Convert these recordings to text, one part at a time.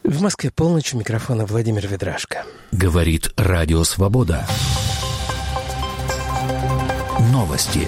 В Москве полночь, у микрофона Владимир Ведрашко. Говорит Радио Свобода. Новости.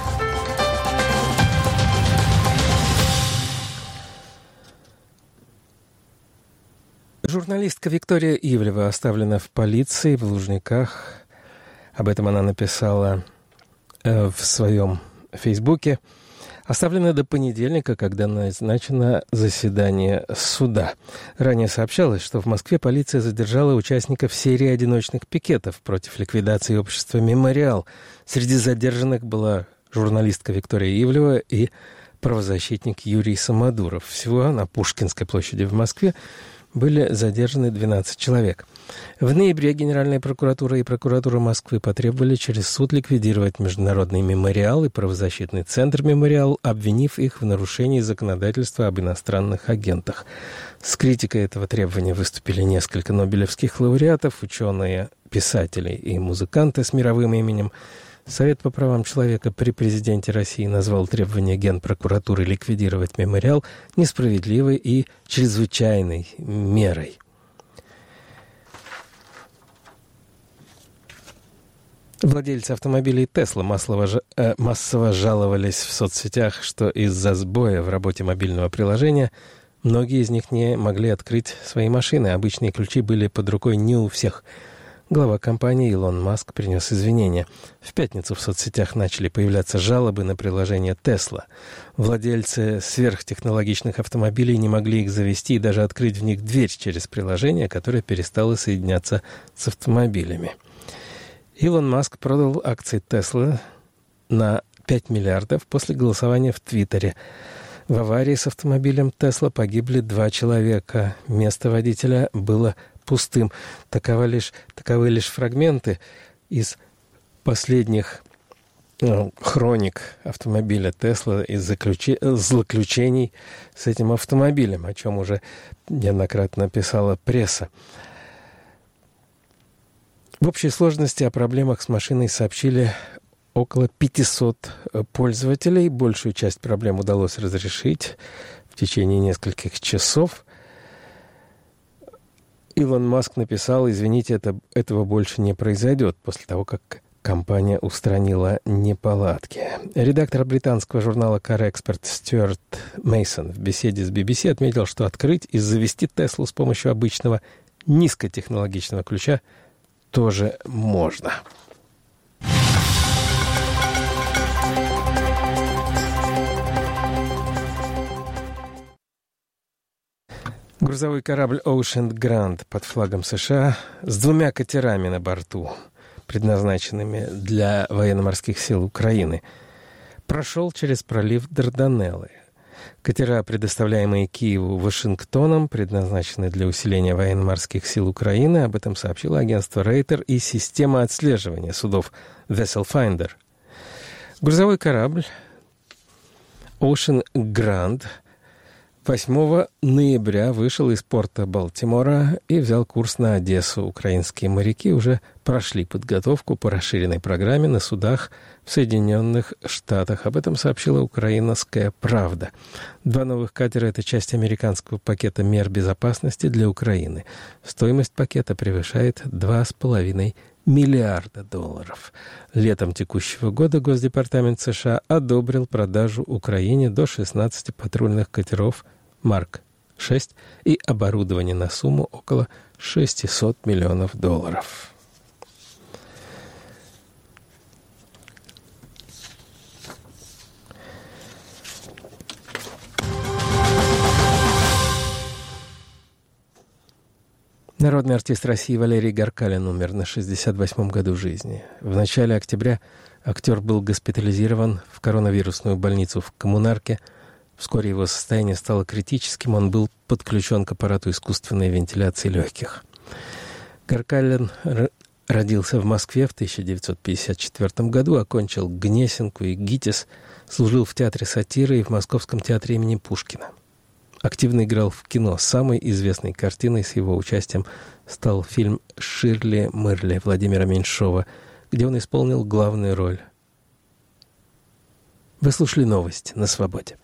Журналистка Виктория Ивлева оставлена в полиции в Лужниках. Об этом она написала в своем Фейсбуке. Оставлена до понедельника, когда назначено заседание суда. Ранее сообщалось, что в Москве полиция задержала участников серии одиночных пикетов против ликвидации общества «Мемориал». Среди задержанных была журналистка Виктория Ивлева и правозащитник Юрий Самодуров. Всего на Пушкинской площади в Москве были задержаны 12 человек. В ноябре Генеральная прокуратура и прокуратура Москвы потребовали через суд ликвидировать Международный мемориал и правозащитный центр «Мемориал», обвинив их в нарушении законодательства об иностранных агентах. С критикой этого требования выступили несколько нобелевских лауреатов, ученые, писатели и музыканты с мировым именем. Совет по правам человека при президенте России назвал требование Генпрокуратуры ликвидировать «Мемориал» несправедливой и чрезвычайной мерой. Владельцы автомобилей Tesla массово жаловались в соцсетях, что из-за сбоя в работе мобильного приложения многие из них не могли открыть свои машины. Обычные ключи были под рукой не у всех. Глава компании Илон Маск принес извинения. В пятницу в соцсетях начали появляться жалобы на приложение Tesla. Владельцы сверхтехнологичных автомобилей не могли их завести и даже открыть в них дверь через приложение, которое перестало соединяться с автомобилями. Илон Маск продал акции Tesla на 5 миллиардов после голосования в Твиттере. В аварии с автомобилем Tesla погибли 2 человека. Место водителя было пустым. Таковы лишь фрагменты из последних хроник автомобиля Tesla, из злоключений с этим автомобилем, о чем уже неоднократно писала пресса. В общей сложности о проблемах с машиной сообщили около 500 пользователей. Большую часть проблем удалось разрешить в течение нескольких часов. Илон Маск написал: «Извините, этого больше не произойдет», после того, как компания устранила неполадки. Редактор британского журнала Car Expert Стюарт Мейсон в беседе с BBC отметил, что открыть и завести Теслу с помощью обычного низкотехнологичного ключа тоже можно. Грузовой корабль Ocean Grand под флагом США с 2 катерами на борту, предназначенными для военно-морских сил Украины, прошел через пролив Дарданеллы. Катера, предоставляемые Киеву Вашингтоном, предназначены для усиления военно-морских сил Украины. Об этом сообщило агентство Рейтер и система отслеживания судов Vessel Finder. Грузовой корабль Ocean Grand 8 ноября вышел из порта Балтимора и взял курс на Одессу. Украинские моряки уже прошли подготовку по расширенной программе на судах в Соединенных Штатах. Об этом сообщила «Украинская правда». 2 новых катера – это часть американского пакета мер безопасности для Украины. Стоимость пакета превышает $2,5 миллиарда. Летом текущего года Госдепартамент США одобрил продажу Украине до 16 патрульных катеров Марк-6 и оборудование на сумму около $600 миллионов. Народный артист России Валерий Гаркалин умер на 68-м году жизни. В начале октября актер был госпитализирован в коронавирусную больницу в Коммунарке. Вскоре его состояние стало критическим, он был подключен к аппарату искусственной вентиляции легких. Гаркалин родился в Москве в 1954 году, окончил Гнесинку и ГИТИС, служил в театре сатиры и в Московском театре имени Пушкина. Активно играл в кино. Самой известной картиной с его участием стал фильм «Ширли Мырли» Владимира Меньшова, где он исполнил главную роль. Вы слушали новости на «Свободе».